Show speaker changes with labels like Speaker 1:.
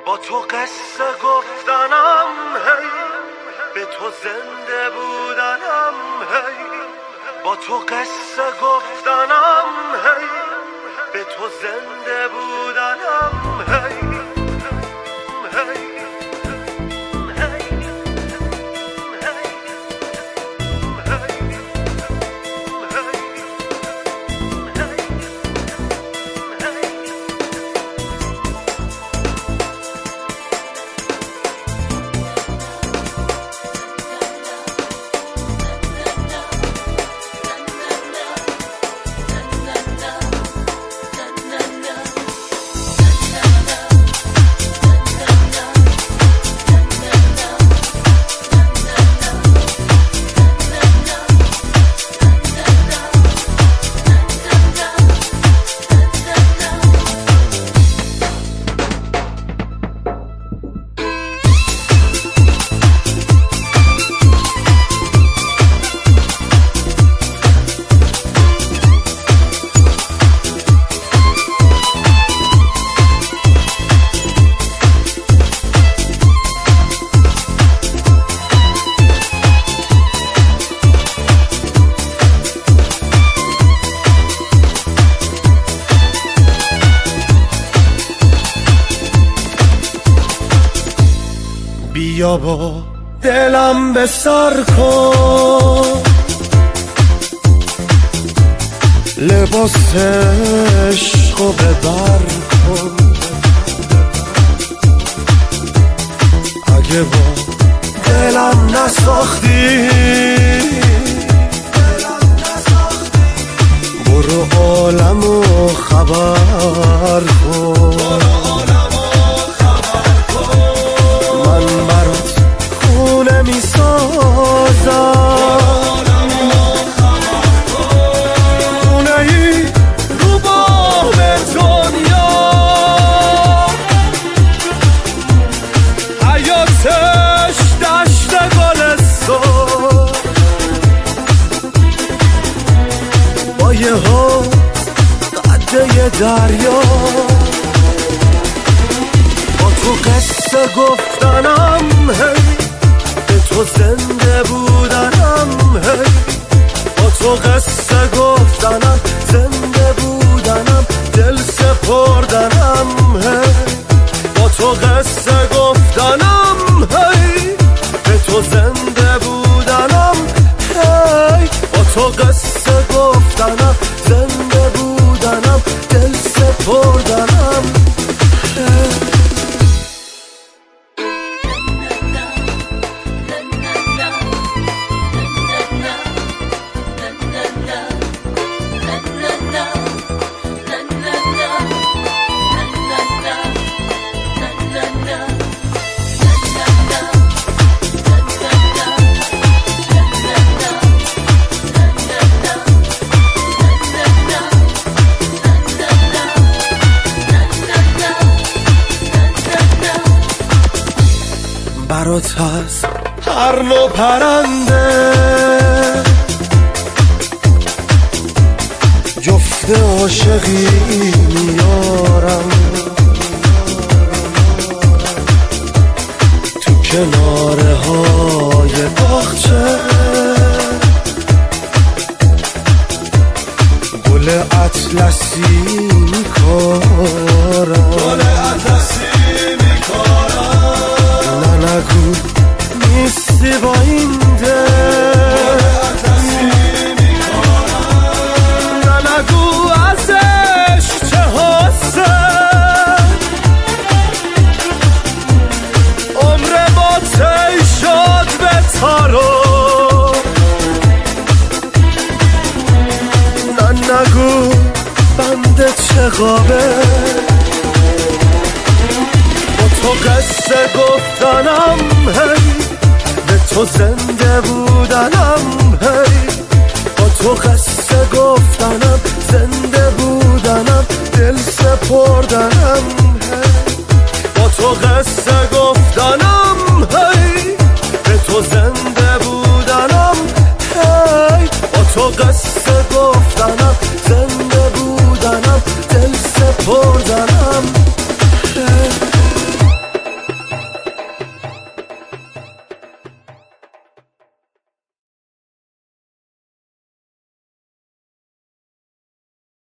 Speaker 1: با تو قصه گفتنم هی، به تو زنده بودنم هی، با تو قصه گفتنم هی، به تو زنده بودنم هی، هی. بیا با دلم به سر کن، لباس عشقو ببر کن، اگه با دلم نساختی برو عالمو خبر کن، دریا با تو قصه گفتنم هی، به تو زنده بودنم هی، با تو قصه گفتنم زنده بودنم دل سپردنم هی، با تو قصه گفتنم هی، به تو زنده بودنم هی، با تو قصه گفتنم زنده بودنم دل سپردنم برات از هر نوع پرنده جفت عاشقی میارم، تو کناره های باغچه گل اطلسی میکارم، گل اطلسی نگو نیستی با این دل، نگو ازش چه حسن عمر با تی شد به تارو، نگو بنده چه غابه تو قصه گفتنم هی، به تو زنده بودنم هی، با تو قصه گفتنم زنده بودنم دل سپردنم هی، با تو قصه